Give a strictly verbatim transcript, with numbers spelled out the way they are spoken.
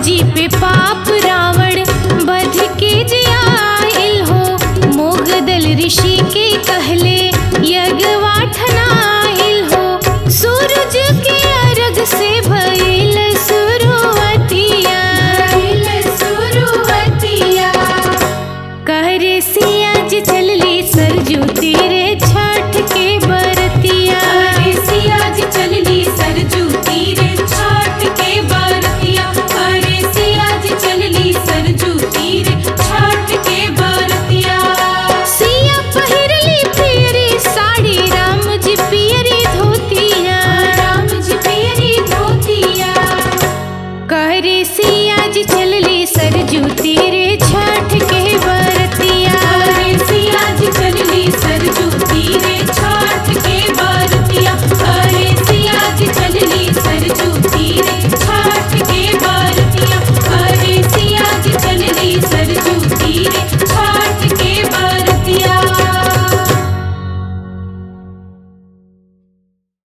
जी पे पाप रावण बध के जियाइल हो। मोगदल ऋषि के कहले यज्ञवाठनाइल हो। सूरज के अर्घ से भइल शुरुआतिया, शुरुआतिया। कहरे सिया जी चलली सरजू तीरे छठ के बरतिया। कहरे सिया जी चलली सरजू तीरे छठ के बरतिया। कहरे सिया जी चलली सरजू तीरे छठ के बरतिया। सिया पहिरली पियरी साड़ी, राम जी पियरी धोतिया, राम जी पियरी धोतिया। कहरे सिया जी चलली सरजू तीरे छठ